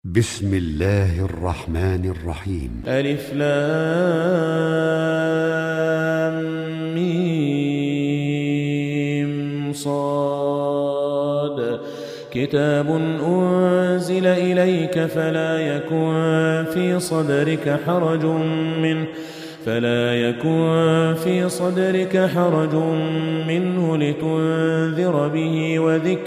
بسم الله الرحمن الرحيم. ألف لام ميم صاد. كتاب أنزل إليك فلا يكن في صدرك حرج منه لتنذر به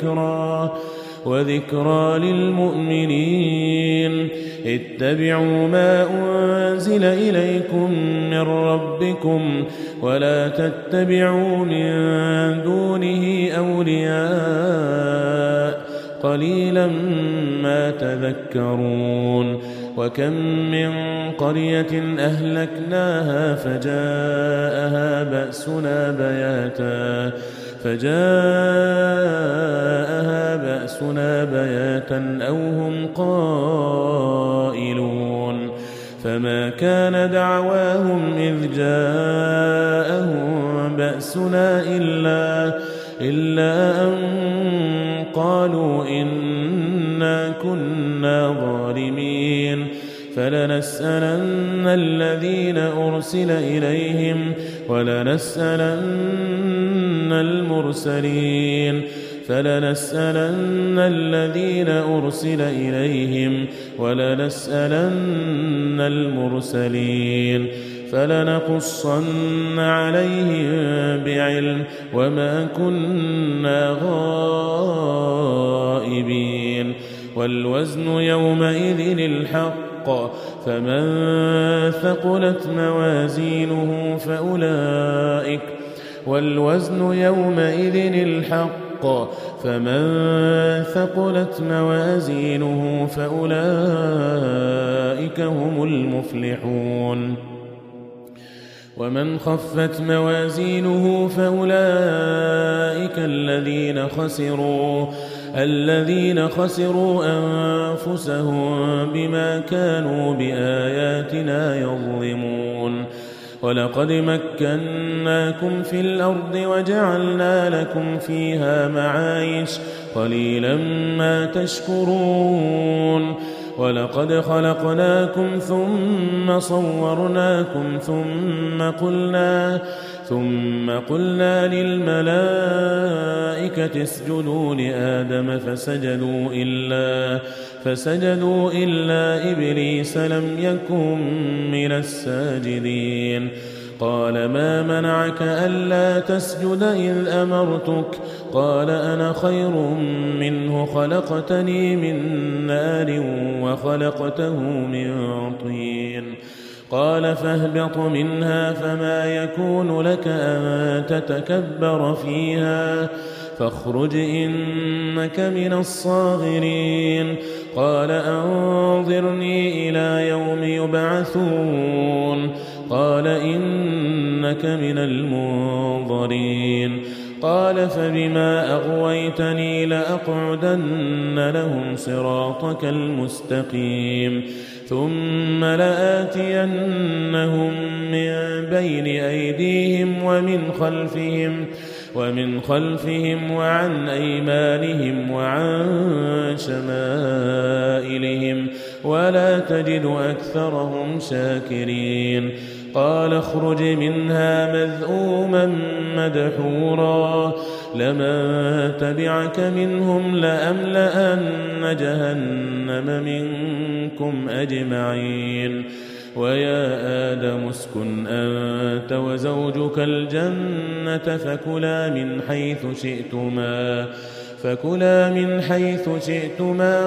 وذكرى للمؤمنين. اتبعوا ما أنزل إليكم من ربكم ولا تتبعوا من دونه أولياء قليلا ما تذكرون. وكم من قرية أهلكناها فجاءها بأسنا بياتا أو هم قائلون. فما كان دعواهم إذ جاءهم بأسنا إلا أن قالوا إنا كنا ظالمين. فلنسألن الذين أرسل إليهم ولنسألن المرسلين فلنقصن عليهم بعلم وما كنا غائبين. والوزن يومئذ الحق فمن ثقلت موازينه فأولئك هم المفلحون. ومن خفت موازينه فأولئك الذين خسروا أنفسهم بما كانوا بآياتنا يظلمون. ولقد مكناكم في الأرض وجعلنا لكم فيها معايش قليلا ما تشكرون. ولقد خلقناكم ثم صورناكم ثم قلنا للملائكة اسجدوا لآدم فسجدوا إلا إبليس لم يكن من الساجدين. قال ما منعك ألا تسجد إذ أمرتك؟ قال أنا خير منه خلقتني من نار وخلقته من طين. قال فاهبط منها فما يكون لك أن تتكبر فيها فاخرج إنك من الصاغرين. قال أنظرني إلى يوم يبعثون. قال إنك من المنظرين. قال فبما أغويتني لأقعدن لهم صراطك المستقيم ثم لآتينهم من بين أيديهم ومن خلفهم وعن أيمانهم وعن شمائلهم ولا تجد أكثرهم شاكرين. قال اخرج منها مذءوما مدحورا لمن تبعك منهم لأملأن جهنم منكم أجمعين. ويا آدم اسكن أنت وزوجك الجنة فكلا من حيث شئتما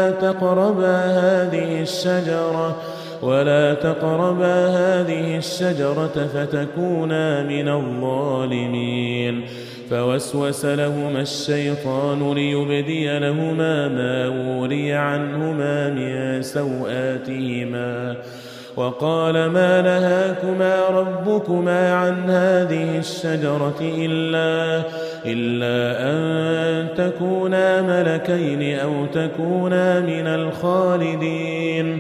ولا تقربا هذه الشجرة فتكونا من الظالمين. فوسوس لهما الشيطان ليبدي لهما ما وري عنهما من سوآتهما وقال ما نهاكما ربكما عن هذه الشجرة إلا أن تكونا ملكين أو تكونا من الخالدين.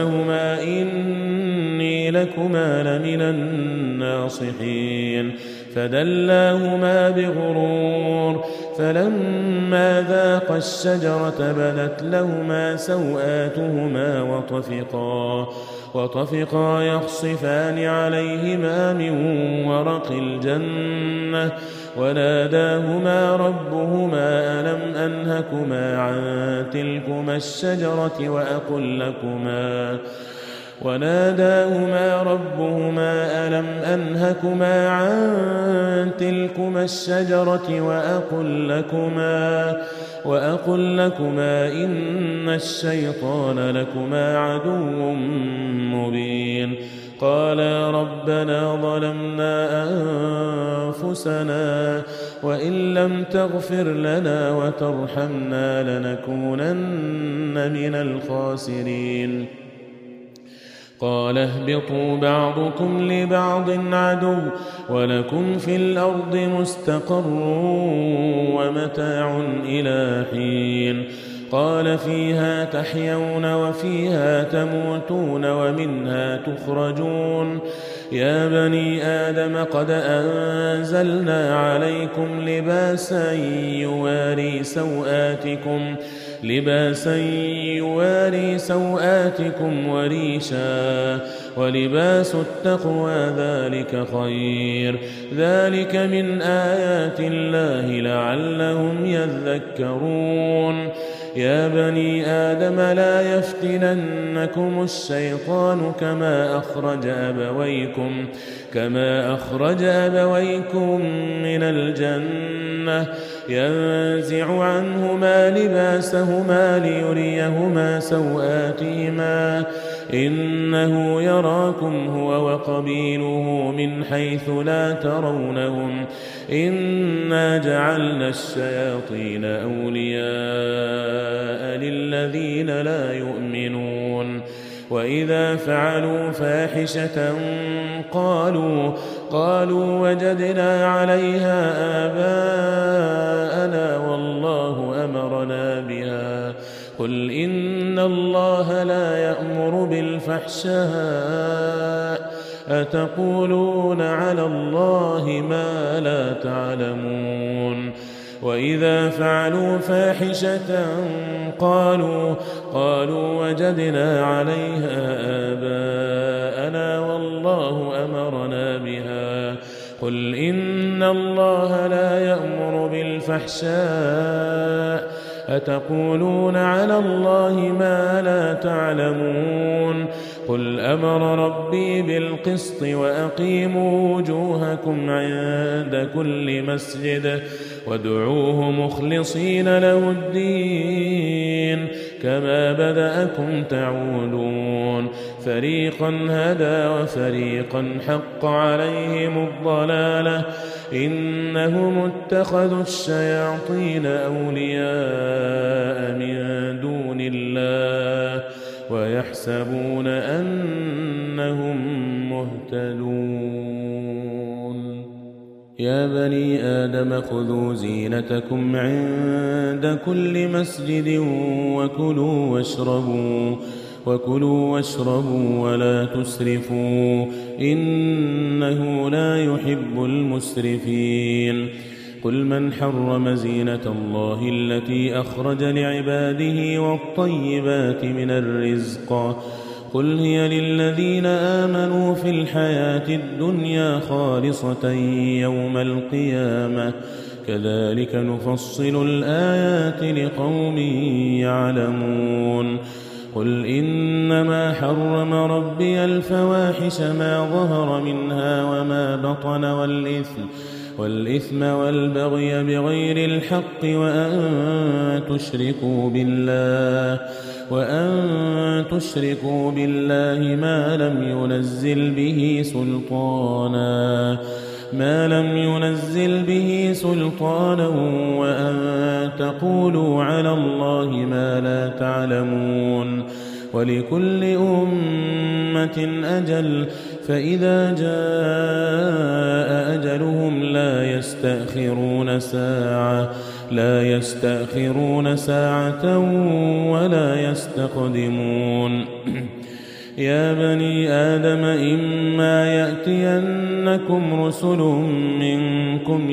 وقاسمهما إني لكما لمن الناصحين. فدلاهما بغرور فلما ذاقا الشجرة بدت لهما سوآتهما وطفقا يخصفان عليهما من ورق الجنة وناداهما ربهما ألم أنهكما عن تلكما الشجرة وأقل لكما إن الشيطان لكما عدو مبين قالا ربنا ظلمنا أنفسنا وإن لم تغفر لنا وترحمنا لنكونن من الخاسرين قال اهبطوا بعضكم لبعض عدو ولكم في الأرض مستقر ومتاع إلى حين قال فيها تحيون وفيها تموتون ومنها تخرجون يا بني آدم قد أنزلنا عليكم لباسا يواري سوآتكم وريشا ولباس التقوى ذلك خير ذلك من آيات الله لعلهم يذكرون يا بني آدم لا يفتننكم الشيطان كما أخرج أبويكم من الجنة ينزع عنهما لباسهما ليريهما سوآتهما إنه يراكم هو وقبيله من حيث لا ترونهم إنا جعلنا الشياطين أولياء للذين لا يؤمنون وإذا فعلوا فاحشة قالوا وجدنا عليها آباءنا والله أمرنا بها قل إن الله لا يأمر بالفحشاء أتقولون على الله ما لا تعلمون وإذا فعلوا فاحشة قالوا وجدنا عليها آباءنا والله أمرنا بها قل إن الله لا يأمر بالفحشاء أتقولون على الله ما لا تعلمون قل أمر ربي بالقسط وأقيموا وجوهكم عند كل مسجد وادعوه مخلصين له الدين كما بدأكم تعودون فريقا هدى وفريقا حق عليهم الضلالة إنهم اتخذوا الشياطين أولياء من دون الله ويحسبون أنهم مهتدون يا بني آدم خذوا زينتكم عند كل مسجد وكلوا واشربوا ولا تسرفوا إنه لا يحب المسرفين قل من حرم زينة الله التي أخرج لعباده والطيبات من الرزق قل هي للذين آمنوا في الحياة الدنيا خالصة يوم القيامة كذلك نفصل الآيات لقوم يعلمون قل إنما حرم ربي الفواحش ما ظهر منها وما بطن والإثم والبغي بغير الحق وأن تشركوا بالله ما لم ينزل به سلطانا وأن تقولوا على الله ما لا تعلمون ولكل أمة أجل فإذا جاء أجلهم لا يستأخرون ساعة ولا يستقدمون يا بني آدم إما يأتينكم رسل منكم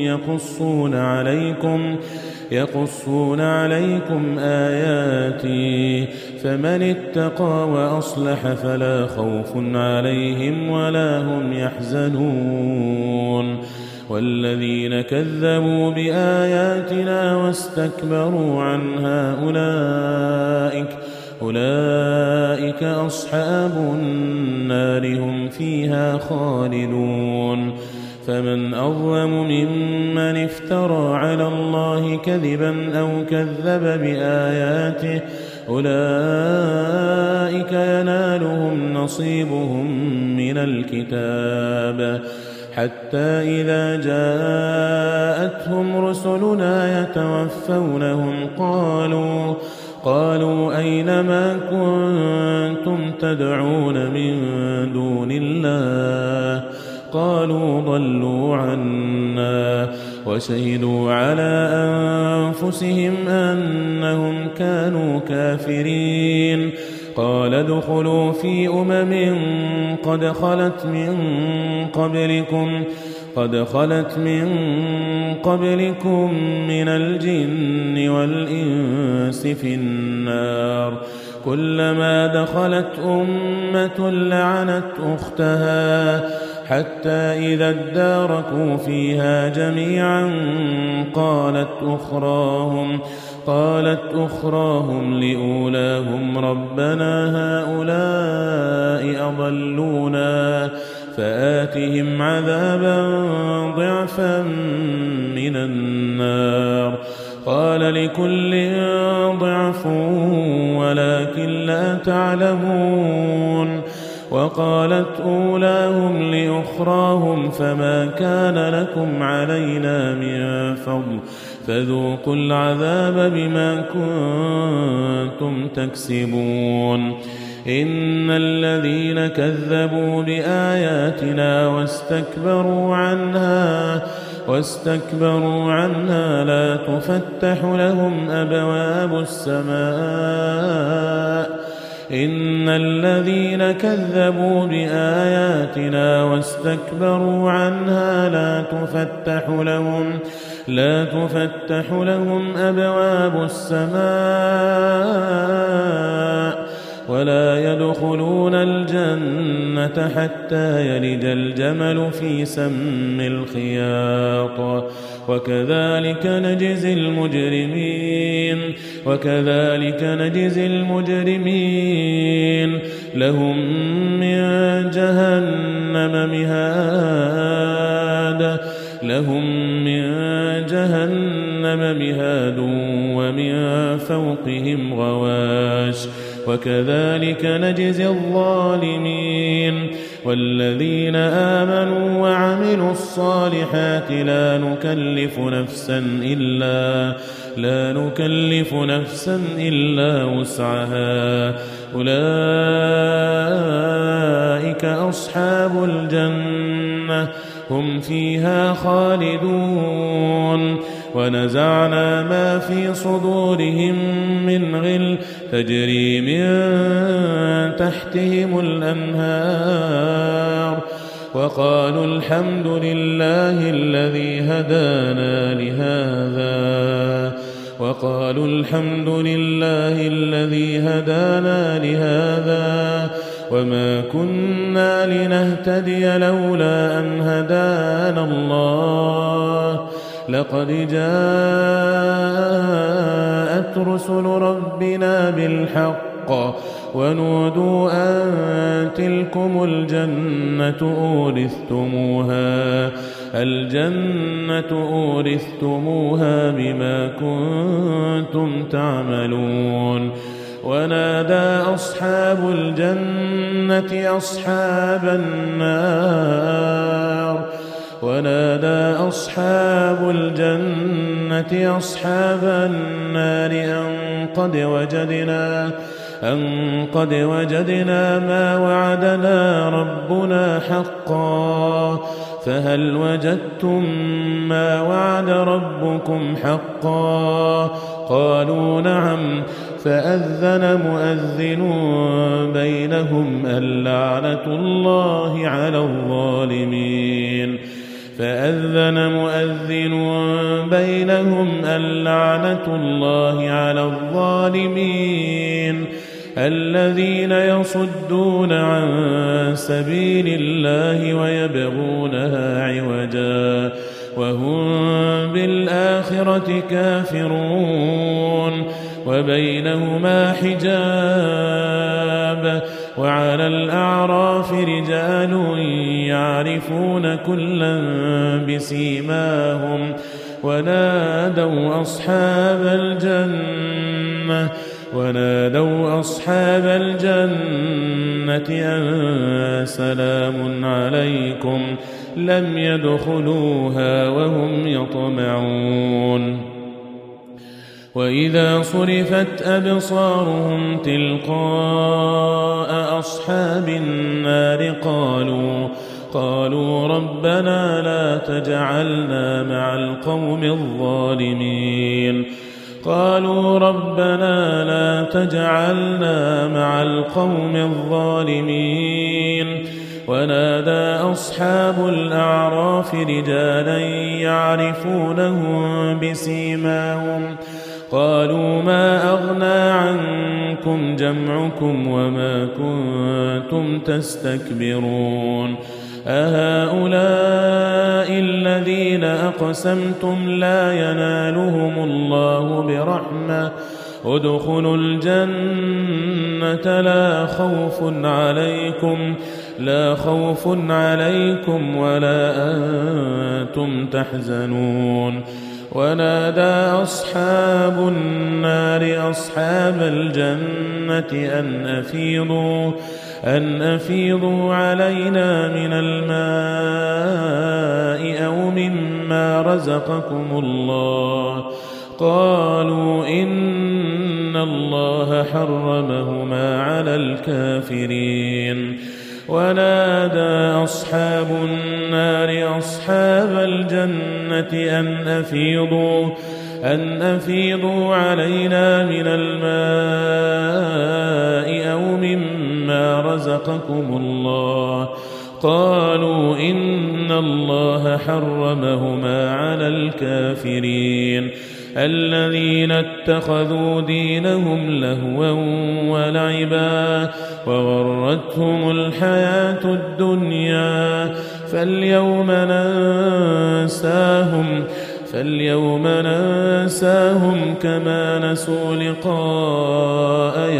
يقصون عليكم آياتي فمن اتقى وأصلح فلا خوف عليهم ولا هم يحزنون والذين كذبوا بآياتنا واستكبروا عنها أولئك أصحاب النار هم فيها خالدون فمن أظلم ممن افترى على الله كذبا أو كذب بآياته أولئك ينالهم نصيبهم من الكتاب حتى إذا جاءتهم رسلنا يتوفونهم قالوا أين ما كنتم تدعون من دون الله قالوا ضلوا عنا وشهدوا على أنفسهم أنهم كانوا كافرين قال ادخلوا في قد خلت من قبلكم من الجن والإنس في النار كلما دخلت أمة لعنت أختها حتى إذا اداركوا فيها جميعا قالت أخراهم لأولاهم ربنا هؤلاء أضلونا فآتهم عذابا ضعفا من النار قال لكل ضعف ولكن لا تعلمون وقالت أولاهم لأخراهم فما كان لكم علينا من فضل فذوقوا العذاب بما كنتم تكسبون إن الذين كذبوا بآياتنا واستكبروا عنها لا تفتح لهم أبواب السماء إن الذين كذبوا بآياتنا واستكبروا عنها لا تفتح لهم أبواب السماء ولا يدخلون الجنة حتى يلج الجمل في سم الخياط وكذلك نجزي المجرمين لهم من جهنم مهاد ومن فوقهم غواش وكذلك نجزي الظالمين والذين آمنوا وعملوا الصالحات لا نكلف نفسا إلا وسعها أولئك أصحاب الجنة هم فيها خالدون ونزعنا ما في صدورهم من غل تجري من تحتهم الأنهار وقالوا الحمد لله الذي هدانا لهذا وما كنا لنهتدي لولا أن هدانا الله لقد جاءت رسل ربنا بالحق ونودوا أن تلكم الجنة أورثتموها بما كنتم تعملون ونادى أصحاب الجنة أصحاب النار أن قد وجدنا ما وعدنا ربنا حقا فهل وجدتم ما وعد ربكم حقا قالوا نعم فأذن مؤذن بينهم اللعنة الله على الظالمين فأذن مؤذن بينهم اللعنة الله على الظالمين الذين يصدون عن سبيل الله ويبغونها عوجا وهم بالآخرة كافرون وبينهما حجاب وعلى الأعراف رجال يعرفون كلا بسيماهم ونادوا أصحاب الجنة أن سلام عليكم لم يدخلوها وهم يطمعون وإذا صرفت أبصارهم تلقاء أصحاب النار قالوا ربنا لا تجعلنا مع القوم الظالمين ونادى أصحاب الأعراف رجالا يعرفونهم بسيماهم قالوا ما أغنى عنكم جمعكم وما كنتم تستكبرون أهؤلاء الذين أقسمتم لا ينالهم الله برحمة ادخلوا الجنة لا خوف عليكم ولا أنتم تحزنون ونادى أصحاب النار أصحاب الجنة أن أفيضوا علينا من الماء أو مما رزقكم الله قالوا إن الله حرمهما على الكافرين ونادى أصحاب النار أصحاب الجنة أن أفيضوا علينا من الماء أو مما رزقكم الله قالوا إن الله حرمهما على الكافرين الذين اتخذوا دينهم لهوا ولعبا وغرتهم الحياة الدنيا فاليوم ننساهم كما نسوا لقاء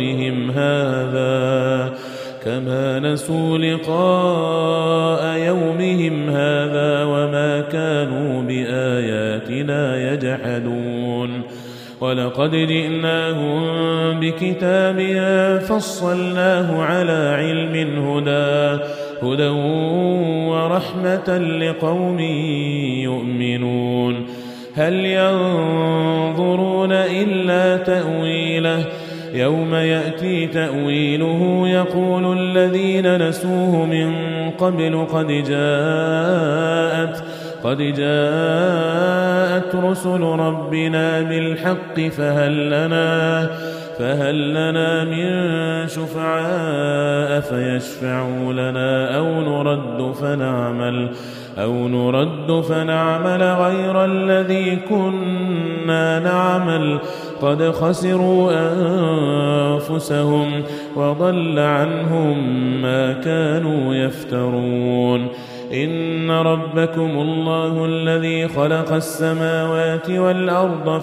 يومهم هذا وما كانوا بآياتنا يجحدون ولقد جئناهم بكتاب فصلناه على علم هدى ورحمة لقوم يؤمنون هل ينظرون إلا تأويله يوم يأتي تأويله يقول الذين نسوه من قبل قد جاءت رسل ربنا بالحق فهل لنا من شفعاء فيشفعوا لنا أو نرد فنعمل غير الذي كنا نعمل قد خسروا أنفسهم وضل عنهم ما كانوا يفترون إن ربكم الله الذي خلق السماوات والأرض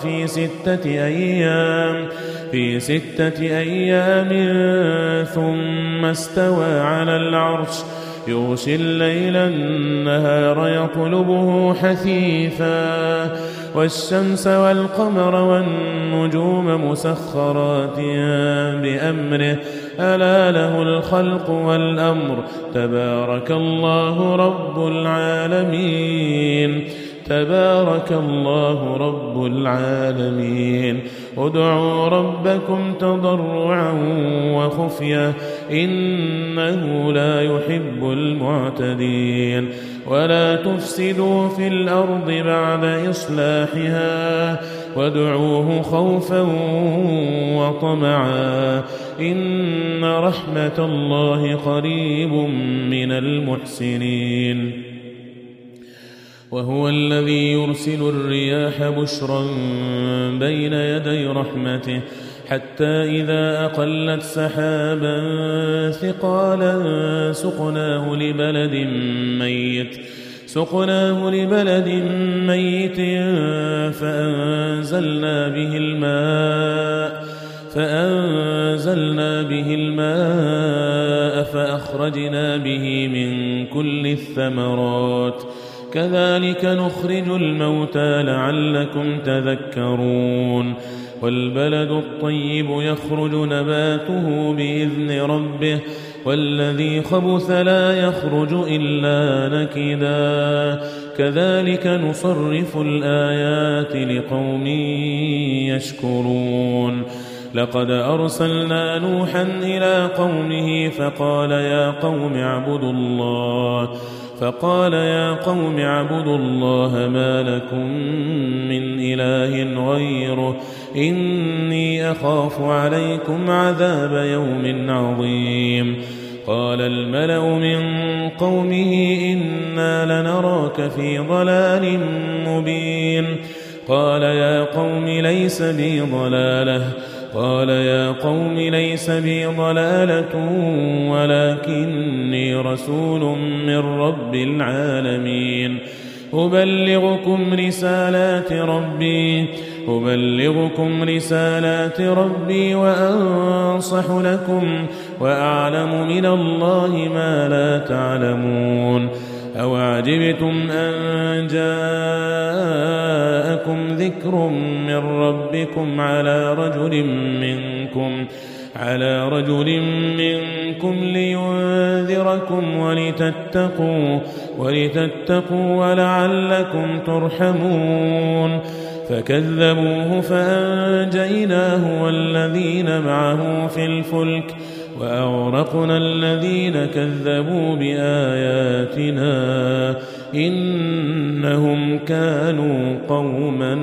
في 6 أيام ثم استوى على العرش يغشي الليل النهار يطلبه حثيثا والشمس والقمر والنجوم مسخرات بأمره ألا له الخلق والأمر تبارك الله رب العالمين ادعوا ربكم تضرعا وخفية إنه لا يحب المعتدين ولا تفسدوا في الأرض بعد إصلاحها وادعوه خوفا وطمعا إن رحمة الله قريب من المحسنين وهو الذي يرسل الرياح بشرا بين يدي رحمته حتى إذا أقلت سحابا ثقالا سقناه لبلد ميت فأنزلنا به الماء فأخرجنا به من كل الثمرات كذلك نخرج الموتى لعلكم تذكرون والبلد الطيب يخرج نباته بإذن ربه والذي خبث لا يخرج إلا نكدا كذلك نصرف الآيات لقوم يشكرون لقد أرسلنا نوحا إلى قومه فقال يا قوم اعبدوا الله ما لكم من إله غيره إني أخاف عليكم عذاب يوم عظيم قال الملأ من قومه إنا لنراك في ضلال مبين قال يا قوم ليس بي ضلالة ولكني رسول من رب العالمين أبلغكم رسالات ربي وأنصح لكم وأعلم من الله ما لا تعلمون أوعجبتم أن جاءكم ذكر من ربكم على رجل منكم لينذركم ولتتقوا ولعلكم ترحمون فكذبوه فأنجيناه والذين معه في الفلك وأغرقنا الذين كذبوا بآياتنا إنهم كانوا قوما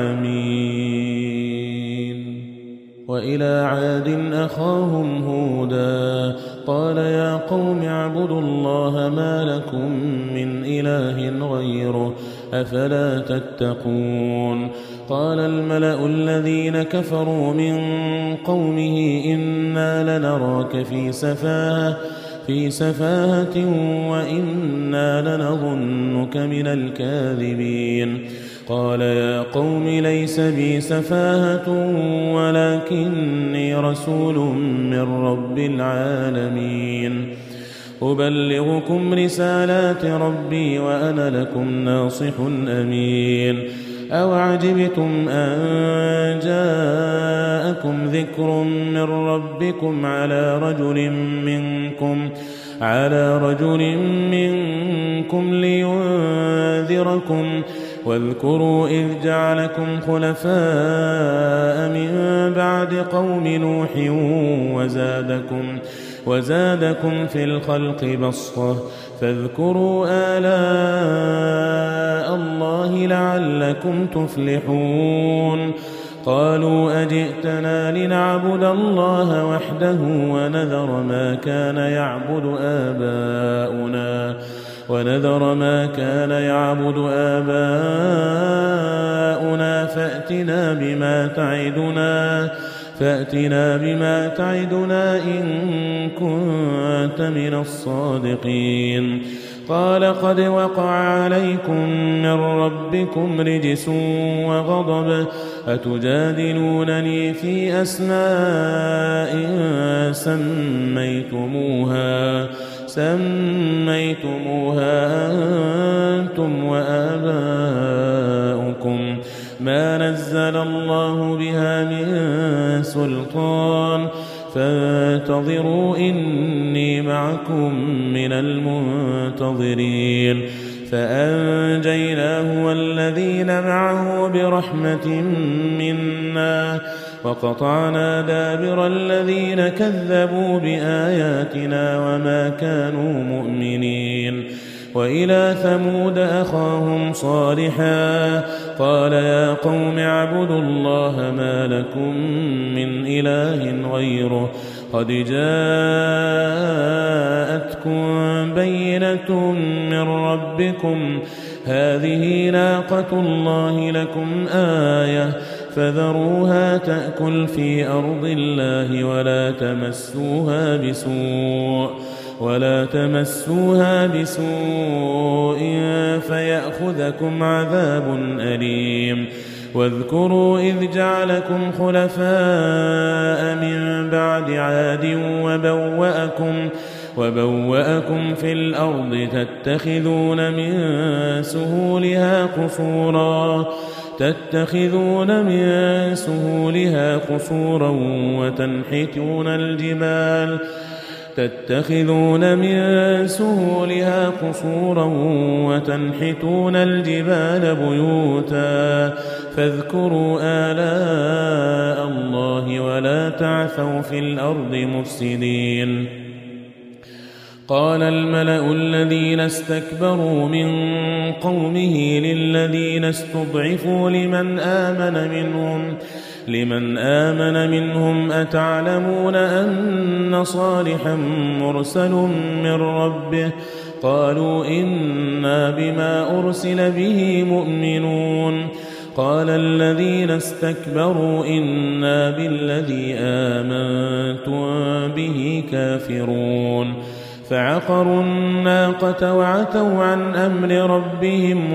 عمين وإلى عاد أخاهم هودا قال يا قوم اعبدوا الله ما لكم من إله غيره أفلا تتقون قال الملأ الذين كفروا من قومه إنا لنراك في سفاهة وإنا لنظنك من الكاذبين قال يا قوم ليس بي سفاهة ولكني رسول من رب العالمين أبلغكم رسالات ربي وأنا لكم ناصح أمين أوعجبتم أن جاءكم ذكر من ربكم على رجل منكم لينذركم واذكروا إذ جعلكم خلفاء من بعد قوم نوح وزادكم في الخلق بسطة فاذكروا آلاء الله لعلكم تفلحون قالوا أجئتنا لنعبد الله وحده ونذر ما كان يعبد آباؤنا فأتنا بما تعدنا إن كنت من الصادقين قال قد وقع عليكم من ربكم رجس وغضب أتجادلونني في أسماء سميتموها أنتم وآباؤكم ما نزل الله بها من سلطان فانتظروا إني معكم من المنتظرين فأنجيناه والذين معه برحمة منا وقطعنا دابر الذين كذبوا بآياتنا وما كانوا مؤمنين وإلى ثمود أخاهم صالحا قال يا قوم اعبدوا الله ما لكم من إله غيره قد جاءتكم بينة من ربكم هذه ناقة الله لكم آية فذروها تأكل في أرض الله ولا تمسوها بسوء فيأخذكم عذاب أليم واذكروا إذ جعلكم خلفاء من بعد عاد وبوأكم في الأرض تتخذون من سهولها قصورا وتنحتون الجبال بيوتا فاذكروا آلاء الله ولا تعثوا في الأرض مفسدين قال الملأ الذين استكبروا من قومه للذين استضعفوا لمن آمن منهم أتعلمون أن صالحا مرسل من ربه قالوا إنا بما أرسل به مؤمنون قال الذين استكبروا إنا بالذي آمنتم به كافرون فعقروا الناقة وعتوا عن أمر ربهم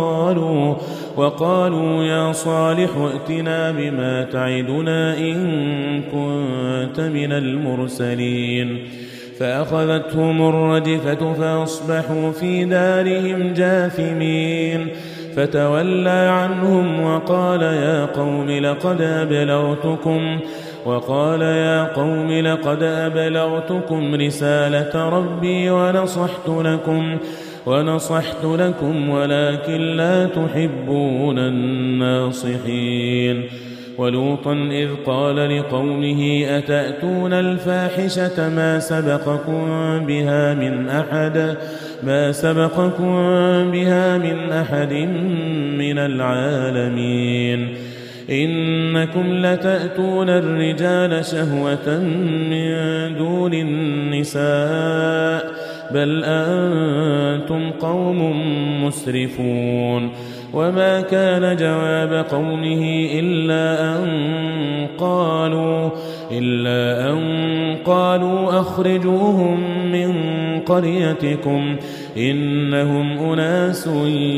وقالوا يا صالح ائتنا بما تعدنا إن كنت من المرسلين فأخذتهم الرجفة فأصبحوا في دارهم جاثمين فتولى عنهم وقال يا قوم لقد أبلغتكم رسالة ربي ونصحت لكم ولكن لا تحبون الناصحين ولوطا إذ قال لقومه أتأتون الفاحشة ما سبقكم بها من أحد من العالمين إنكم لتأتون الرجال شهوة من دون النساء بل أنتم قوم مسرفون وما كان جواب قومه إلا أن قالوا أخرجوهم من قريتكم إنهم أناس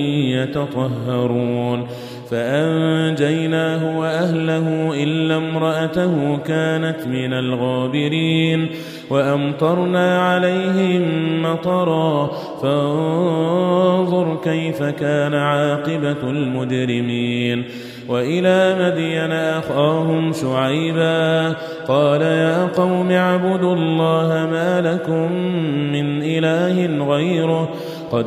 يتطهرون فأنجيناه وأهله إلا امرأته كانت من الغابرين وأمطرنا عليهم مطرا فانظر كيف كان عاقبة المجرمين وإلى مدين أخاهم شعيبا قال يا قوم اعبدوا الله ما لكم من إله غيره قد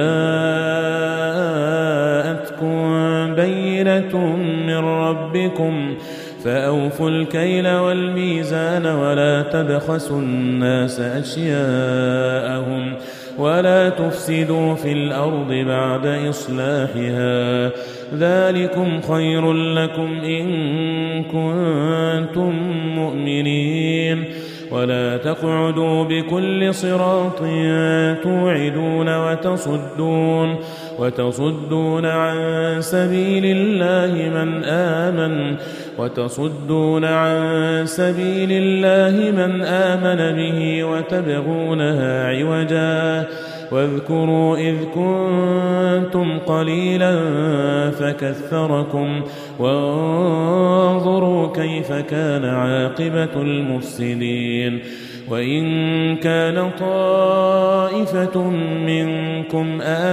جاءتكم بينة من ربكم فأوفوا الكيل والميزان ولا تبخسوا الناس أشياءهم ولا تفسدوا في الأرض بعد إصلاحها ذلكم خير لكم إن كنتم مؤمنين ولا تقعدوا بكل صراط توعدون وتصدون عن سبيل الله من آمن به وتبغونها عوجا واذكروا إذ كنتم قليلا فكثركم وانظروا كيف كان عاقبة المفسدين وإن كان طائفة منكم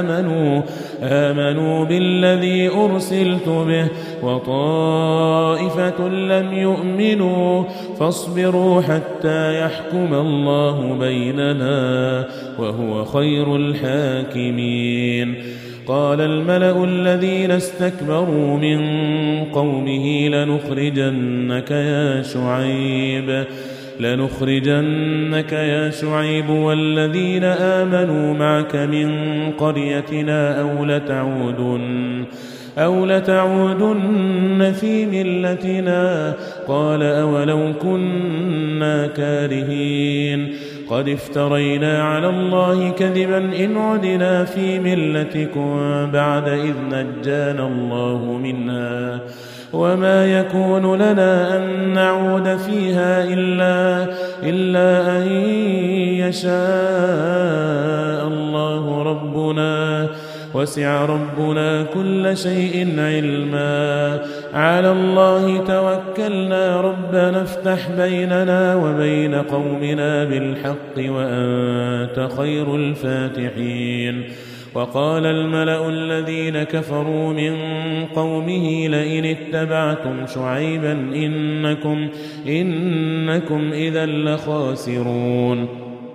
آمنوا بالذي أرسلت به وطائفة لم يؤمنوا فاصبروا حتى يحكم الله بيننا وهو خير الحاكمين قال الملأ الذين استكبروا من قومه لنخرجنك يا شعيب لنخرجنك يا شعيب والذين آمنوا معك من قريتنا أو لتعودن في ملتنا. قال أولو كنا كارهين قد افترينا على الله كذبا إن عدنا في ملتكم بعد إذ نجانا الله منها وما يكون لنا أن نعود فيها إلا أن يشاء الله ربنا وسع ربنا كل شيء علما. على الله توكلنا ربنا افتح بيننا وبين قومنا بالحق وأنت خير الفاتحين. وقال الملأ الذين كفروا من قومه لئن اتبعتم شعيبا إنكم إذا لخاسرون.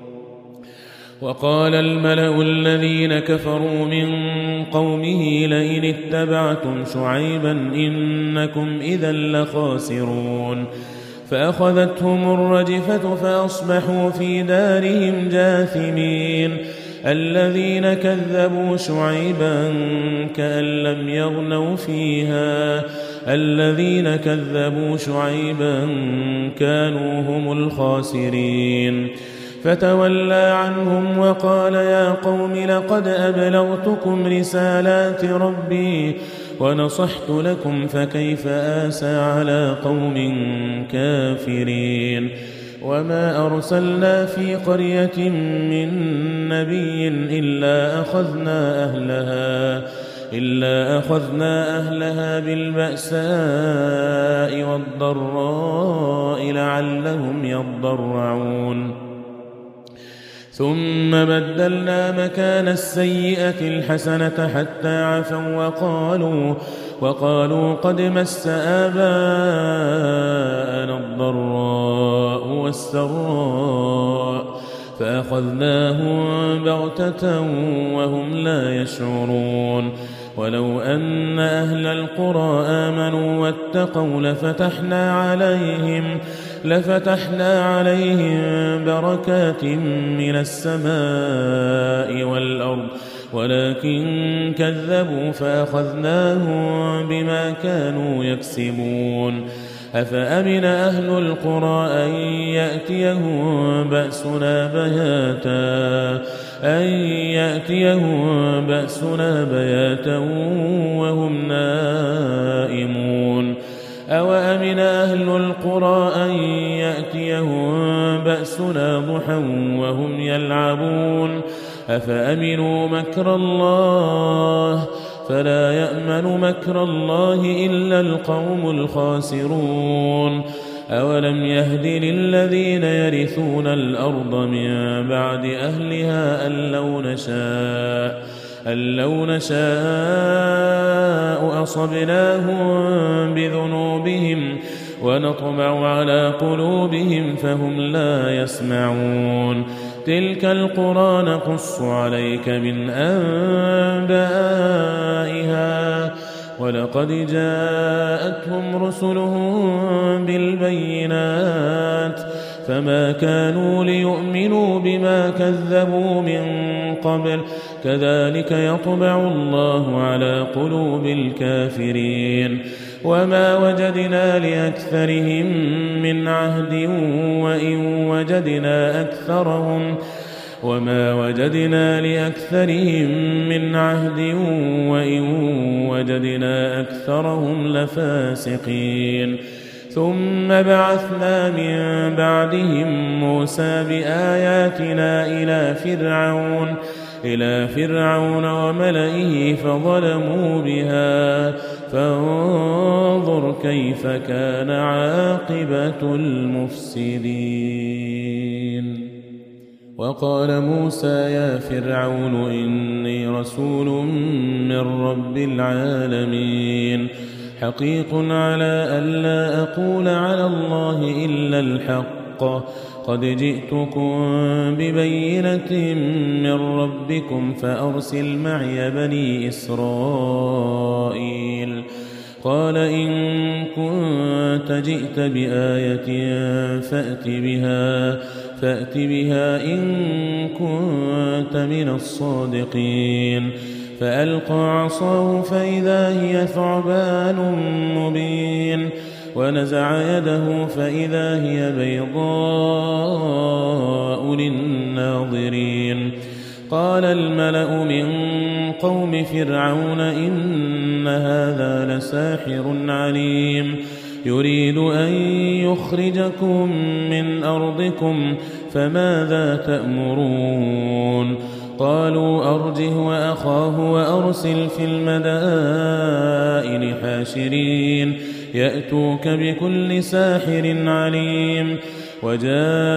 وقال الملأ الذين كفروا من قومه لئن اتبعتم شعيبا إنكم إذا لخاسرون. فأخذتهم الرجفة فأصبحوا في دارهم جاثمين. الذين كذبوا شعيبا كأن لم يغنوا فيها الذين كذبوا شعيبا كانوا هم الخاسرين. فتولى عنهم وقال يا قوم لقد أبلغتكم رسالات ربي ونصحت لكم فكيف آسى على قوم كافرين. وما أرسلنا في قرية من نبي إلا أخذنا أهلها بالبأساء والضراء لعلهم يضرعون. ثم بدلنا مكان السيئة الحسنة حتى عفوا وقالوا قد مس آباءنا الضراء والسراء فأخذناهم بغتة وهم لا يشعرون. ولو أن أهل القرى آمنوا واتقوا لفتحنا عليهم بركات من السماء والأرض ولكن كذبوا فأخذناهم بما كانوا يكسبون. أفأمن أهل القرى أن يأتيهم بأسنا بياتا وهم نائمون. أوأمن أهل القرى أن يأتيهم بأسنا ضحى وهم يلعبون. أفأمنوا مكر الله فلا يأمن مكر الله إلا القوم الخاسرون. أولم يهد للذين يرثون الأرض من بعد أهلها أن لو نشاء أصبناهم بذنوبهم ونطبع على قلوبهم فهم لا يسمعون. تلك القرى نقص عليك من أنبائها ولقد جاءتهم رسلهم بالبينات فما كانوا ليؤمنوا بما كذبوا من قبل كذلك يطبع الله على قلوب الكافرين. وما وجدنا لأكثرهم من عهد وإن وجدنا أكثرهم لفاسقين. ثم بعثنا من بعدهم موسى بآياتنا إلى فرعون وملئه فظلموا بها فانظر كيف كان عاقبة المفسدين. وقال موسى يا فرعون إني رسول من رب العالمين حقيق على ألا أقول على الله إلا الحق قد جئتكم ببينة من ربكم فأرسل معي بني إسرائيل قال إن كنت جئت بآية فأت بها إن كنت من الصادقين. فألقى عصاه فإذا هي ثعبان مبين ونزع يده فإذا هي بيضاء للناظرين. قال الملأ من قوم فرعون إن هذا لساحر عليم يريد أن يخرجكم من أرضكم فماذا تأمرون؟ قالوا أرجه وأخاه وأرسل في المدائن حاشرين يأتوك بكل ساحر عليم. وجاء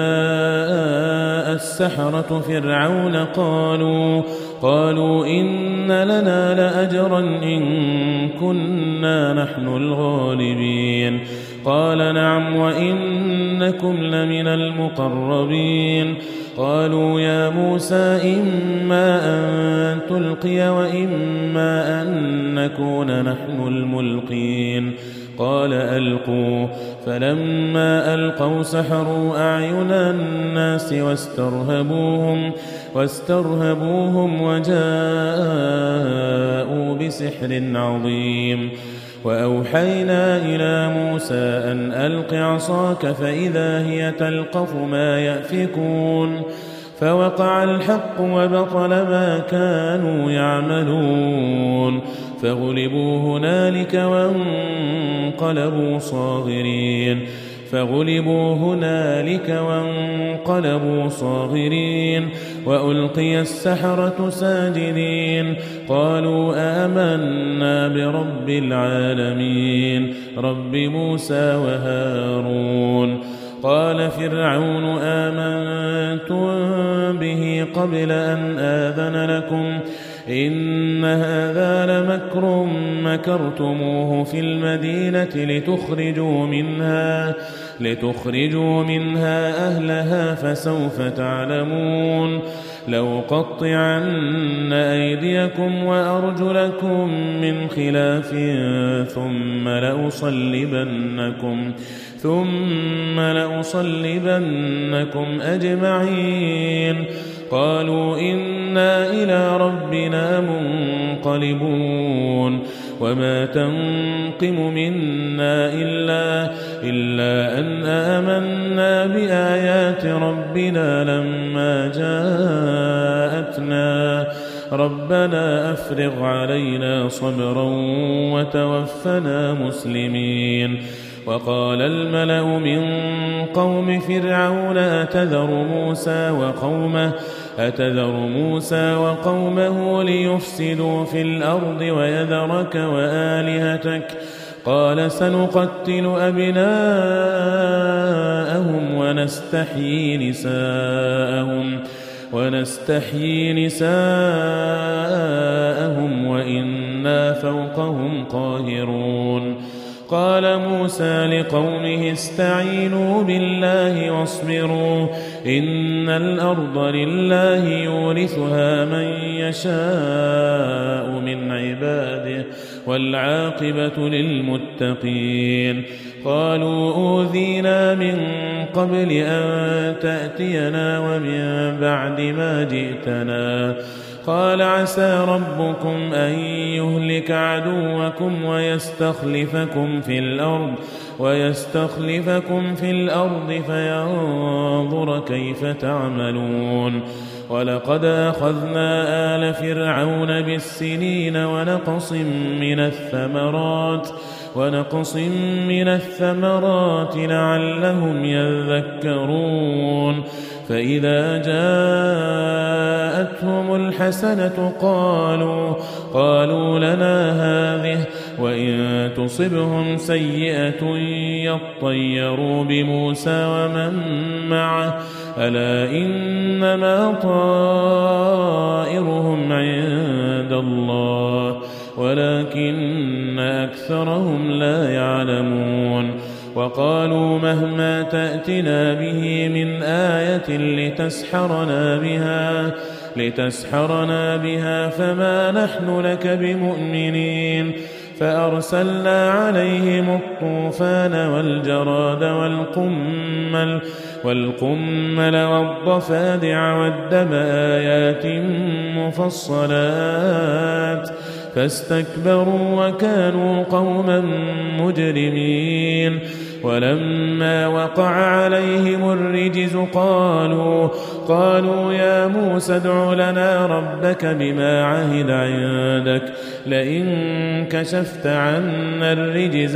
السحرة فرعون قالوا إن لنا لأجرا إن كنا نحن الغالبين. قال نعم وإنكم لمن المقربين. قالوا يا موسى إما أن تلقي وإما أن نكون نحن الملقين. قال ألقوا. فلما ألقوا سحروا أعين الناس واسترهبوهم وجاءوا بسحر عظيم. وأوحينا إلى موسى أن ألق عصاك فإذا هي تلقف ما يأفكون. فوقع الحق وبطل ما كانوا يعملون فغلبوا هنالك وانقلبوا صاغرين وألقي السحرة ساجدين قالوا آمنا برب العالمين رب موسى وهارون. قال فرعون آمنتم به قبل أن آذن لكم إن هذا لمكر مكرتموه في المدينة لتخرجوا منها أهلها فسوف تعلمون. لأقطعن أيديكم وأرجلكم من خلاف ثم لأصلبنكم أجمعين. قالوا إنا إلى ربنا منقلبون. وما تنقم منا إلا أن آمنا بآيات ربنا لما جاءتنا ربنا أفرغ علينا صبرا وتوفنا مسلمين. وقال الملأ من قوم فرعون أتذر موسى وقومه ليفسدوا في الأرض ويذرك وآلهتك قال سنقتل أبناءهم ونستحيي نساءهم وإنا فوقهم قاهرون. قال موسى لقومه استعينوا بالله واصبروا إن الأرض لله يورثها من يشاء من عباده والعاقبة للمتقين. قالوا أوذينا من قبل أن تأتينا ومن بعد ما جئتنا قال عسى ربكم أن يهلك عدوكم ويستخلفكم في الأرض فينظر كيف تعملون. ولقد أخذنا آل فرعون بالسنين ونقص من الثمرات لعلهم يذكرون. فإذا جاءتهم الحسنة قالوا لنا هذه وإن تصبهم سيئة يطيروا بموسى ومن معه ألا إنما طائرهم عند الله ولكن أكثرهم لا يعلمون. وقالوا مهما تأتنا به من آية لتسحرنا بها فما نحن لك بمؤمنين. فأرسلنا عليهم الطوفان والجراد والقمل والضفادع والدم آيات مفصلات فاستكبروا وكانوا قوما مجرمين. ولما وقع عليهم الرجز قالوا يا موسى ادع لنا ربك بما عهد عندك لئن كشفت عنا الرجز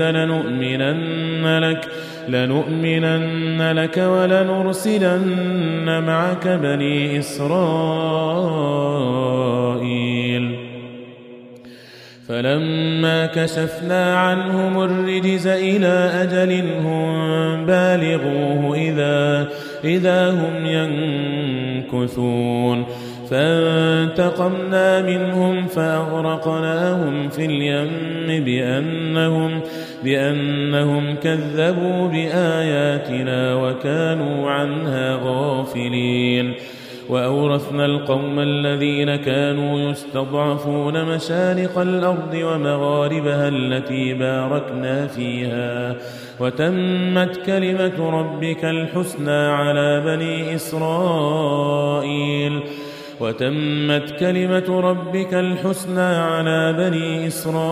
لنؤمنن لك ولنرسلن معك بني إسرائيل. فلما كشفنا عنهم الرجز إلى أجل هم بالغوه إذا هم ينكثون فانتقمنا منهم فأغرقناهم في اليم بأنهم كذبوا بآياتنا وكانوا عنها غافلين. وأورثنا القوم الذين كانوا يستضعفون مشارق الأرض ومغاربها التي باركنا فيها وتمت كلمة ربك الحسنى على بني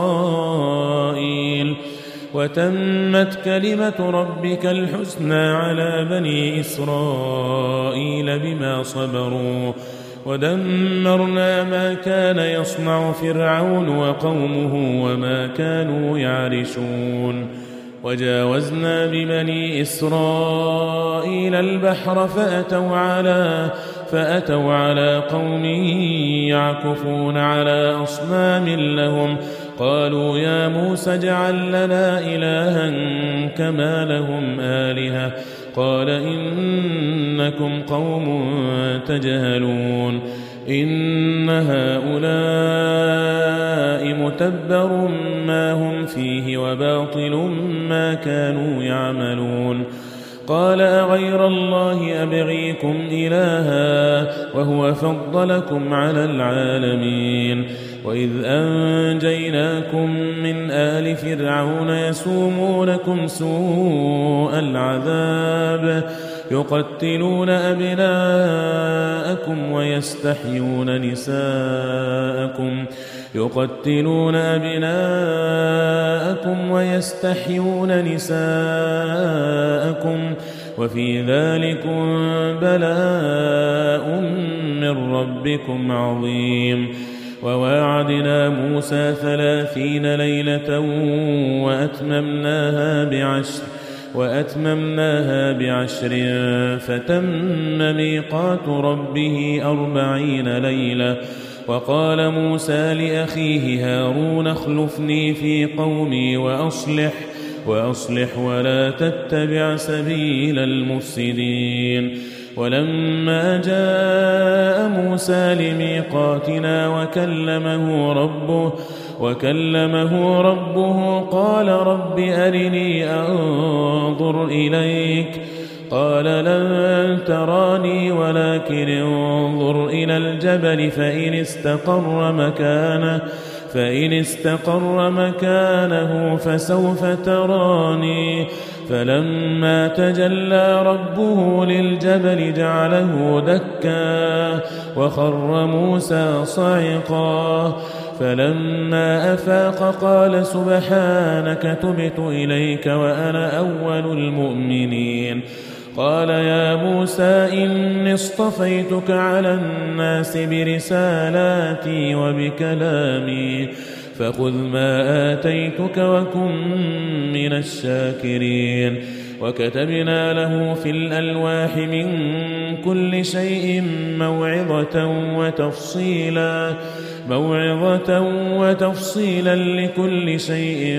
إسرائيل بما صبروا ودمرنا ما كان يصنع فرعون وقومه وما كانوا يعرشون. وجاوزنا ببني إسرائيل البحر فأتوا على قوم يعكفون على أصنام لهم قالوا يا موسى اجعل لنا إلها كما لهم آلهة قال إنكم قوم تجهلون. إن هؤلاء متبر ما هم فيه وباطل ما كانوا يعملون. قال أغير الله أبغيكم إلها وهو فضلكم على العالمين. وإذ أنجيناكم من آل فرعون يسومونكم سوء العذاب يقتلون أبناءكم ويستحيون نساءكم وفي ذلكم بلاء من ربكم عظيم. وواعدنا موسى 30 ليلة وأتممناها بعشر فتم ميقات ربه 40 ليلة. وقال موسى لأخيه هارون اخلفني في قومي وأصلح ولا تتبع سبيل المفسدين. ولما جاء موسى لميقاتنا وكلمه ربه قال رب أرني أنظر إليك قال لن تراني ولكن انظر إلى الجبل فإن استقر مكانه فسوف تراني. فلما تجلى ربه للجبل جعله دكا وخر موسى صعقا. فلما أفاق قال سبحانك تبت إليك وأنا أول المؤمنين. قال يا موسى إني اصطفيتك على الناس برسالاتي وبكلامي فخذ ما آتيتك وكن من الشاكرين. وكتبنا له في الألواح من كل شيء موعظة وتفصيلا لكل شيء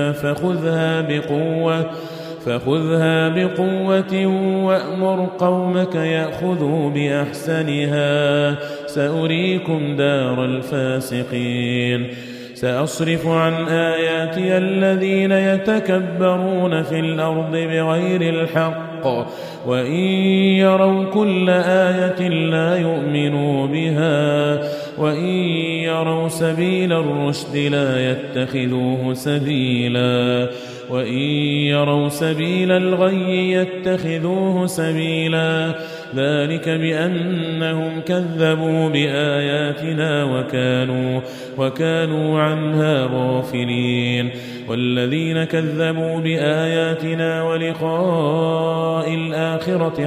فخذها بقوة وأمر قومك يأخذوا بأحسنها سأريكم دار الفاسقين. سأصرف عن آياتي الذين يتكبرون في الأرض بغير الحق وإن يروا كل آية لا يؤمنوا بها وإن يروا سبيل الرشد لا يتخذوه سبيلا وإن يروا سبيل الغي يتخذوه سبيلا ذلك بأنهم كذبوا بآياتنا وكانوا عنها غافلين والذين كذبوا بآياتنا ولقاء الآخرة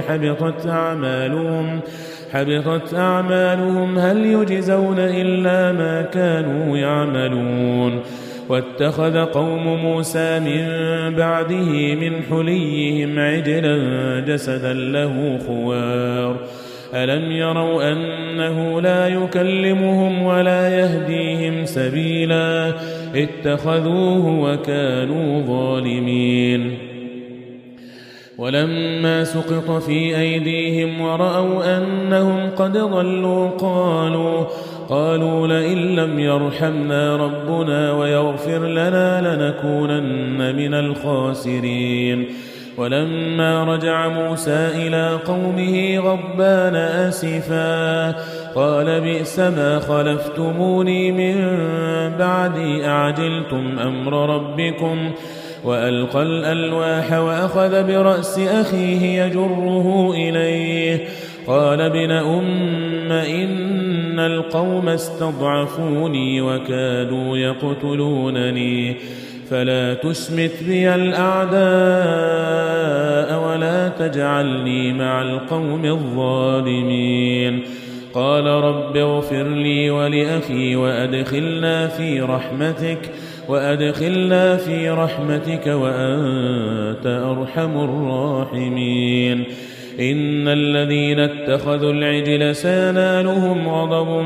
حبطت أعمالهم هل يجزون إلا ما كانوا يعملون واتخذ قوم موسى من بعده من حليهم عجلا جسدا له خوار ألم يروا أنه لا يكلمهم ولا يهديهم سبيلا اتخذوه وكانوا ظالمين ولما سقط في أيديهم ورأوا أنهم قد ضلوا قالوا لئن لم يرحمنا ربنا ويغفر لنا لنكونن من الخاسرين ولما رجع موسى إلى قومه غضبان آسفا قال بئس ما خلفتموني من بعدي أعجلتم أمر ربكم وألقى الألواح وأخذ برأس أخيه يجره إليه قال ابن أم إن القوم استضعفوني وكادوا يقتلونني فلا تشمت بي الأعداء ولا تجعلني مع القوم الظالمين قال رب اغفر لي ولأخي وأدخلنا في رحمتك وأنت أرحم الراحمين إن الذين اتخذوا العجل سينالهم غضب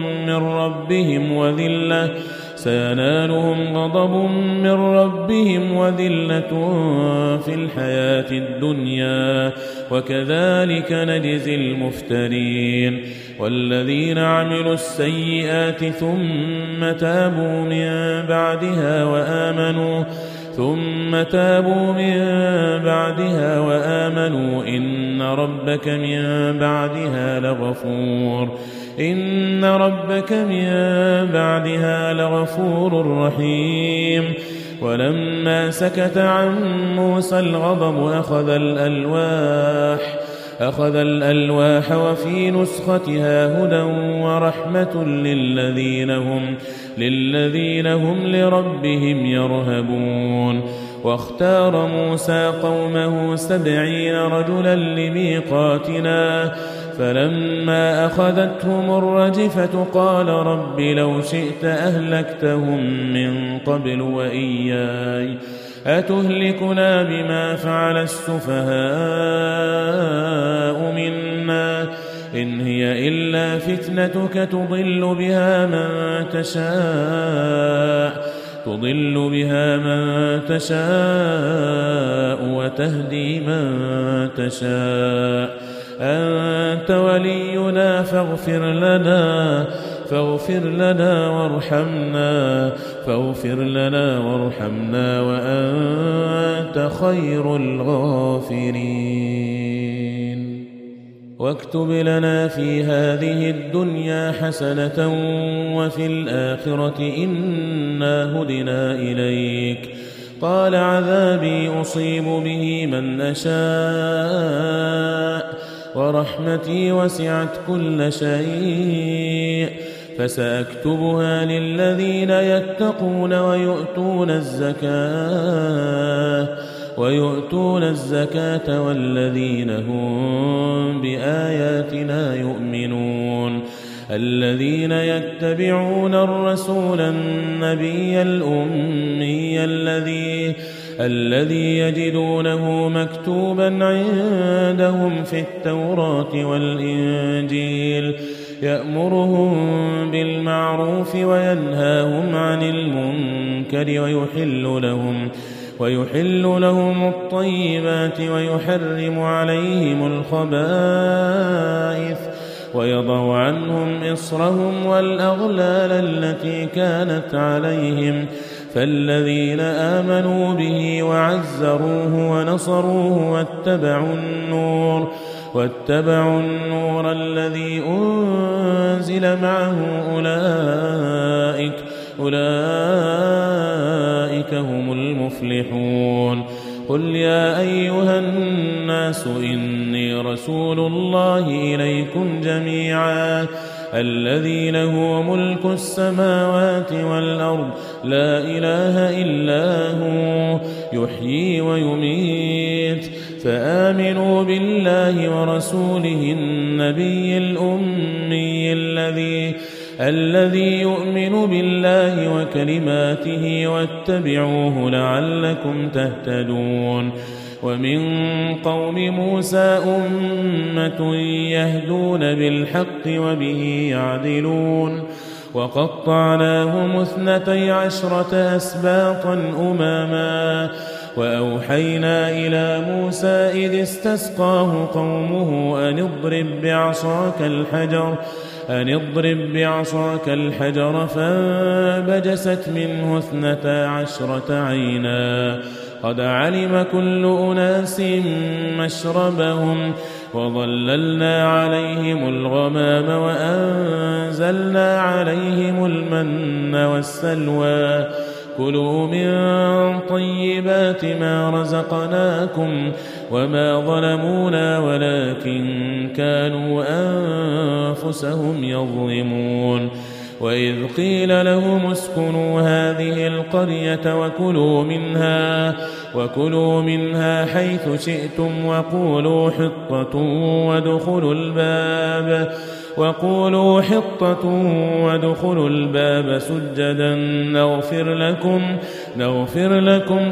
من ربهم وذلة في الحياة الدنيا وكذلك نجزي المفترين والذين عملوا السيئات ثم تابوا من بعدها وآمنوا إن ربك من بعدها لغفور رحيم ولما سكت عن موسى الغضب أخذ الألواح وفي نسختها هدى ورحمة للذين هم لربهم يرهبون واختار موسى قومه 70 رجلا لميقاتنا فلما أخذتهم الرجفة قال رب لو شئت أهلكتهم من قبل وإياي أتهلكنا بما فعل السفهاء منا إن هي إلا فتنتك تضل بها من تشاء وتهدي من تشاء أنت ولينا فاغفر لنا وارحمنا وأنت خير الغافرين واكتب لنا في هذه الدنيا حسنة وفي الآخرة إنا هدنا إليك قال عذابي أصيب به من أشاء ورحمتي وسعت كل شيء فسأكتبها للذين يتقون ويؤتون الزكاة والذين هم بآياتنا يؤمنون الذين يتبعون الرسول النبي الأمي الذي يجدونه مكتوبا عندهم في التوراة والإنجيل يأمرهم بالمعروف وينهاهم عن المنكر ويحل لهم الطيبات ويحرم عليهم الخبائث ويضع عنهم إصرهم والأغلال التي كانت عليهم فالذين آمنوا به وعزروه ونصروه واتبعوا النور الذي أنزل أنزل معه أولئك هم المفلحون. قل يا أيها الناس إني رسول الله إليكم جميعا الذي له ملك السماوات والأرض لا إله إلا هو يحيي ويميت فآمنوا بالله ورسوله النبي الأمي الذي يؤمن بالله وكلماته واتبعوه لعلكم تهتدون. ومن قوم موسى أمة يهدون بالحق وبه يعدلون وقطعناهم 12 أسباطا أمما وأوحينا إلى موسى إذ استسقاه قومه أن اضرب بعصاك الحجر فانبجست منه 12 عينا قد علم كل أناس مشربهم وظللنا عليهم الغمام وأنزلنا عليهم المن والسلوى كلوا من طيبات ما رزقناكم وما ظلمونا ولكن كانوا أنفسهم يظلمون. وإذ قيل لهم اسكنوا هذه القرية وكلوا منها حيث شئتم وقولوا حطة وادخلوا الباب سجدا نغفر لكم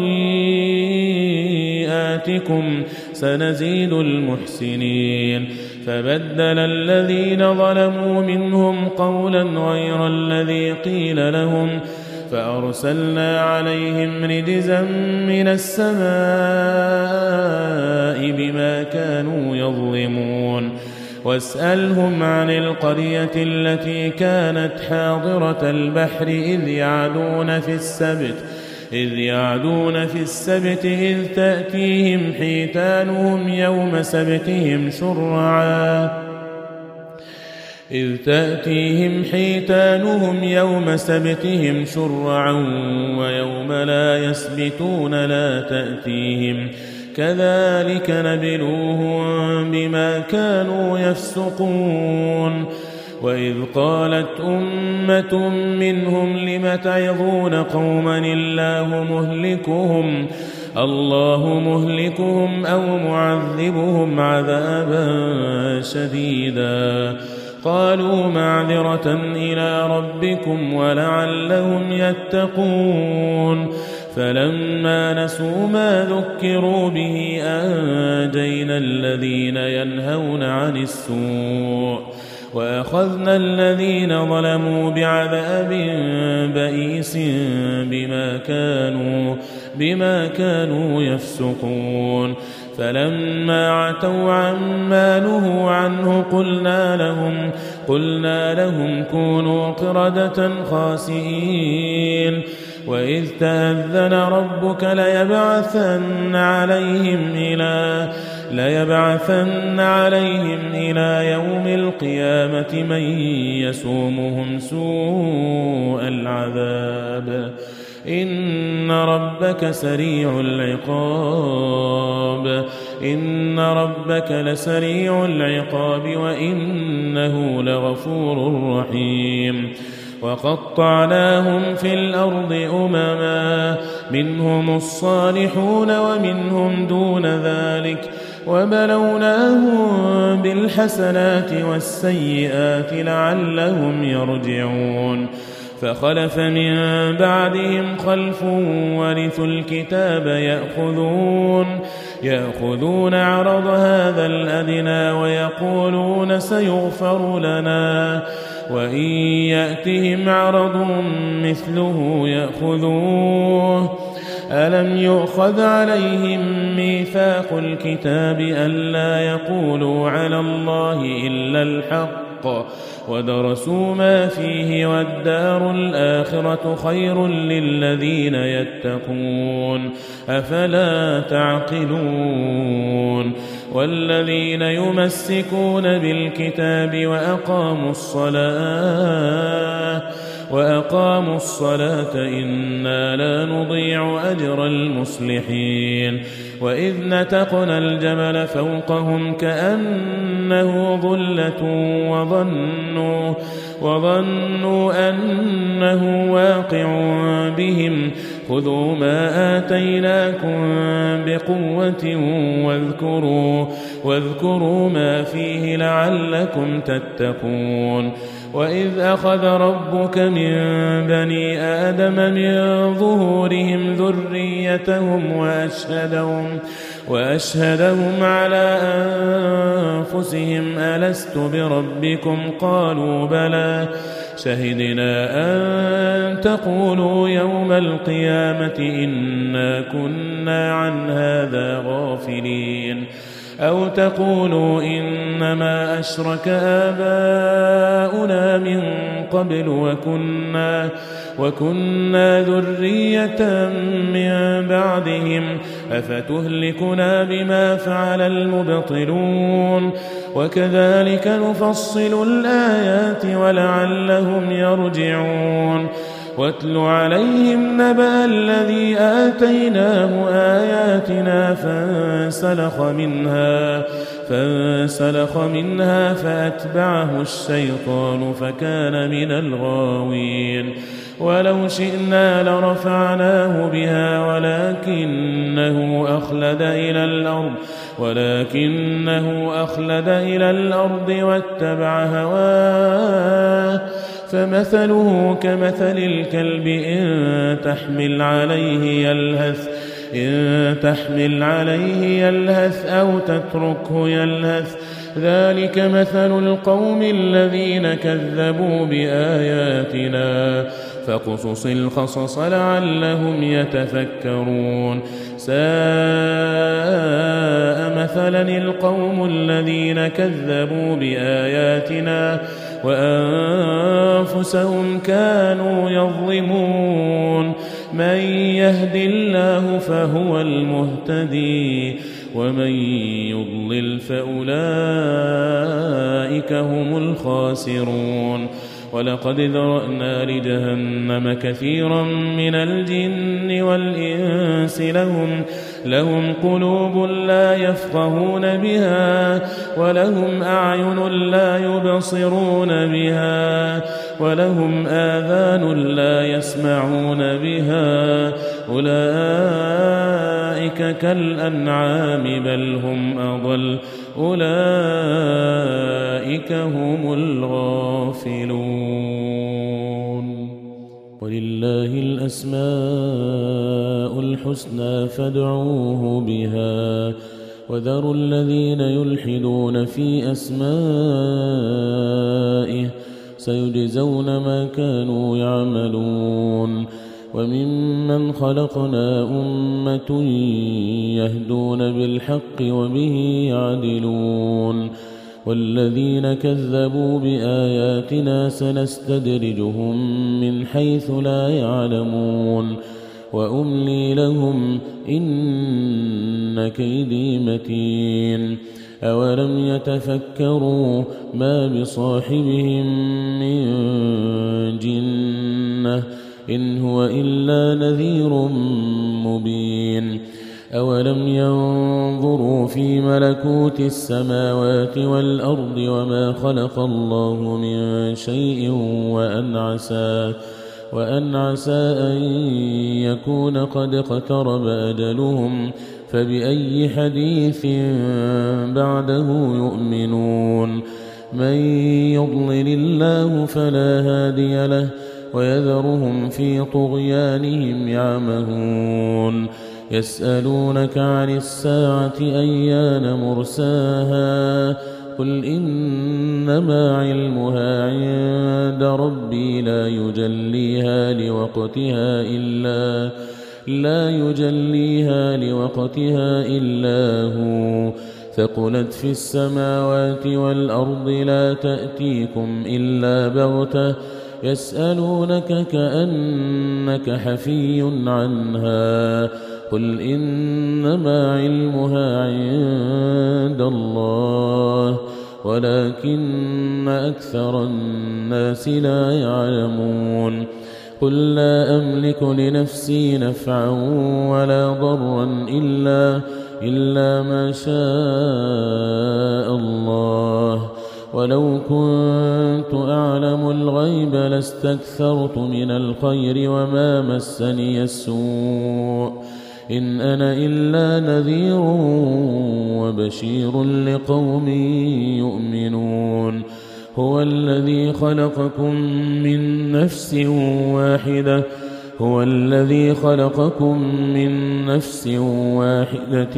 خطيئاتكم سنزيد المحسنين. فبدل الذين ظلموا منهم قولا غير الذي قيل لهم فأرسلنا عليهم رجزا من السماء بما كانوا يظلمون. واسألهم عن القرية التي كانت حاضرة البحر إذ يعدون في السبت إذ تأتيهم حيتانهم يوم سبتهم شرعا ويوم لا يسبتون لا تأتيهم كذلك نبلوهم بما كانوا يفسقون. وإذ قالت أمة منهم لم تعظون قوما الله مهلكهم أو معذبهم عذابا شديدا قالوا معذرة إلى ربكم ولعلهم يتقون. فلما نسوا ما ذكروا به أنجينا الذين ينهون عن السوء وأخذنا الذين ظلموا بعذاب بئيس بما كانوا يفسقون. فلما عتوا عما نهوا عنه قلنا لهم كونوا قردة خاسئين. وإذ تأذن ربك ليبعثن عليهم إلى يوم القيامة من يسومهم سوء العذاب إن ربك لسريع العقاب وإنه لغفور رحيم. وقطعناهم في الأرض أمما منهم الصالحون ومنهم دون ذلك وبلوناهم بالحسنات والسيئات لعلهم يرجعون. فخلف من بعدهم خلف ورثوا الكتاب يأخذون عرض هذا الأدنى ويقولون سيغفر لنا وإن يأتهم عرض مثله يأخذوه. ألم يؤخذ عليهم ميثاق الكتاب ألا يقولوا على الله إلا الحق بالحق ودرسوا ما فيه والدار الآخرة خير للذين يتقون أفلا تعقلون والذين يمسكون بالكتاب وأقاموا الصلاة إنا لا نضيع أجر المصلحين وإذ نتقنا الجبل فوقهم كأنه ظلة وظنوا أنه واقع بهم خذوا ما آتيناكم بقوة واذكروا ما فيه لعلكم تتقون وإذ أخذ ربك من بني آدم من ظهورهم ذريتهم وأشهدهم على أنفسهم ألست بربكم قالوا بلى شهدنا أن تقولوا يوم القيامة إنا كنا عن هذا غافلين أو تقولوا إنما أشرك آباؤنا من قبل وكنا ذرية من بعدهم أفتهلكنا بما فعل المبطلون وكذلك نفصل الآيات ولعلهم يرجعون واتل عليهم نبأ الذي آتيناه آياتنا فانسلخ منها فأتبعه الشيطان فكان من الغاوين ولو شئنا لرفعناه بها ولكنه أخلد إلى الأرض واتبع هواه فمثله كمثل الكلب إن تحمل عليه يلهث أو تتركه يلهث ذلك مثل القوم الذين كذبوا بآياتنا فاقصص القصص لعلهم يتفكرون ساء مثلا القوم الذين كذبوا بآياتنا وأنفسهم كانوا يظلمون من يهد الله فهو المهتدي ومن يضلل فأولئك هم الخاسرون ولقد ذرأنا لجهنم كثيرا من الجن والإنس لهم قلوب لا يفقهون بها ولهم أعين لا يبصرون بها ولهم آذان لا يسمعون بها أولئك كالأنعام بل هم أضل أولئك هم الغافلون ولله الأسماء الحسنى فادعوه بها وذروا الذين يلحدون في أسمائه سيجزون ما كانوا يعملون وممن خلقنا أمة يهدون بالحق وبه يعدلون والذين كذبوا بآياتنا سنستدرجهم من حيث لا يعلمون وأملي لهم إن كيدي متين أولم يتفكروا ما بصاحبهم من جنة إن هو إلا نذير مبين أولم ينظروا في ملكوت السماوات والأرض وما خلق الله من شيء وأن عسى أن يكون قد اقترب أجلهم فبأي حديث بعده يؤمنون من يضلل الله فلا هادي له ويذرهم في طغيانهم يعمهون يسألونك عن الساعة أيان مرساها قل إنما علمها عند ربي لا يجليها لوقتها إلا هو ثقلت في السماوات والأرض لا تأتيكم إلا بغتة يسألونك كأنك حفي عنها قل إنما علمها عند الله ولكن أكثر الناس لا يعلمون قل لا أملك لنفسي نفعا ولا ضرا إلا ما شاء الله ولو كنت أعلم الغيب لاستكثرت من الخير وما مسني السوء إن أنا إلا نذير وبشير لقوم يؤمنون هو الذي خلقكم من نفس واحدة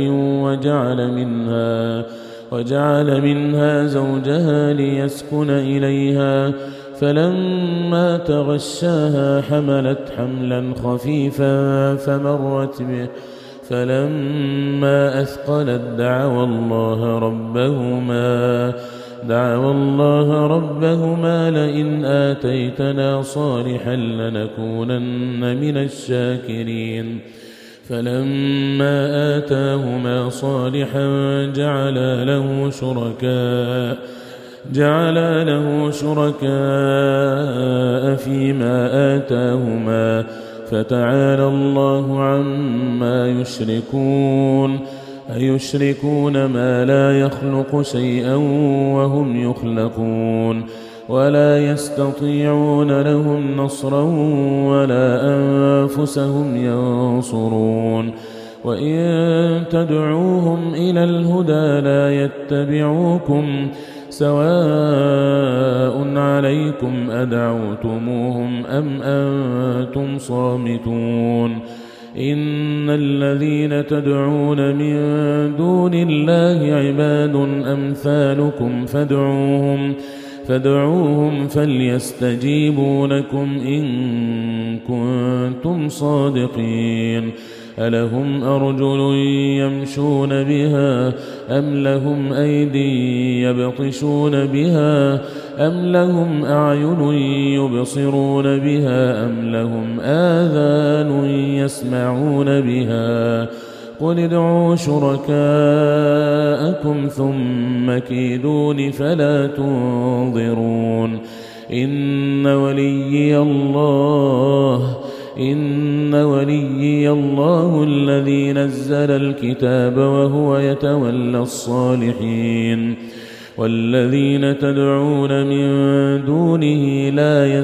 وجعل منها زوجها ليسكن إليها فلما تغشاها حملت حملا خفيفا فمرت به فلما أثقلت دعوا الله ربهما لئن آتيتنا صالحا لنكونن من الشاكرين فلما آتاهما صالحا جعلا له شركاء فيما آتاهما فتعالى الله عما يشركون أيشركون ما لا يخلق شيئا وهم يخلقون ولا يستطيعون لهم نصرا ولا أنفسهم ينصرون وإن تدعوهم إلى الهدى لا يتبعوكم سواء عليكم أدعوتموهم أم أنتم صامتون إن الذين تدعون من دون الله عباد أمثالكم فادعوهم فليستجيبوا لكم إن كنتم صادقين ألهم أرجل يمشون بها أم لهم أيدي يبطشون بها أم لهم أعين يبصرون بها أم لهم آذان يسمعون بها قل ادعوا شركاءكم ثم كيدون فلا تنظرون إن وليي الله الذي نزل الكتاب وهو يتولى الصالحين والذين تدعون من دونه لا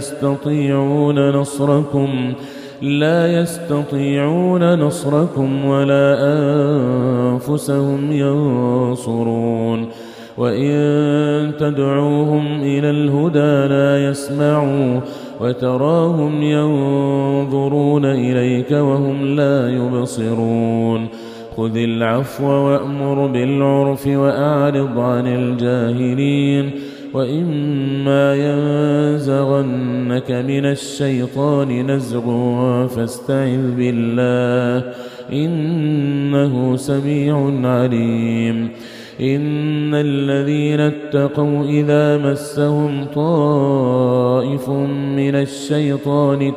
يستطيعون نصركم ولا أنفسهم ينصرون وإن تدعوهم إلى الهدى لا يسمعوا وتراهم ينظرون إليك وهم لا يبصرون خذ العفو وأمر بالعرف وأعرض عن الجاهلين وإما ينزغنك من الشيطان نزغ فاستعذ بالله إنه سميع عليم إن الذين اتقوا إذا مسهم طائف من الشيطان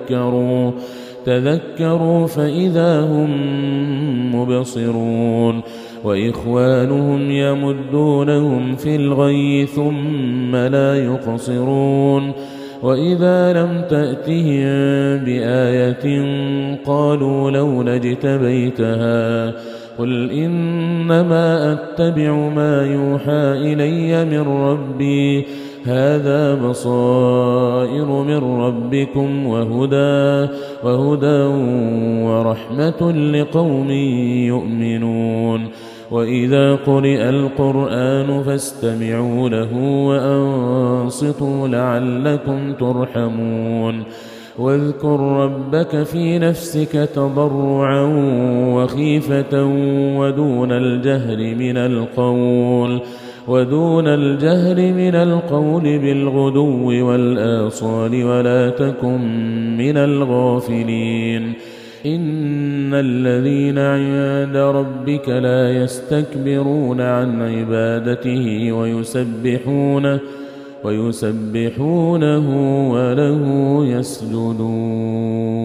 تذكروا فإذا هم مبصرون وإخوانهم يمدونهم في الغي ثم لا يقصرون وإذا لم تأتهم بآية قالوا لولا اجتبيتها قل إنما أتبع ما يوحى إلي من ربي هذا بصائر من ربكم وهدى ورحمة لقوم يؤمنون وإذا قرئ القرآن فاستمعوا له وأنصتوا لعلكم ترحمون واذكر ربك في نفسك تضرعا وخيفة ودون الجهر من القول بالغدو والآصال ولا تكن من الغافلين إن الذين عند ربك لا يستكبرون عن عبادته ويسبحونه وله يسجدون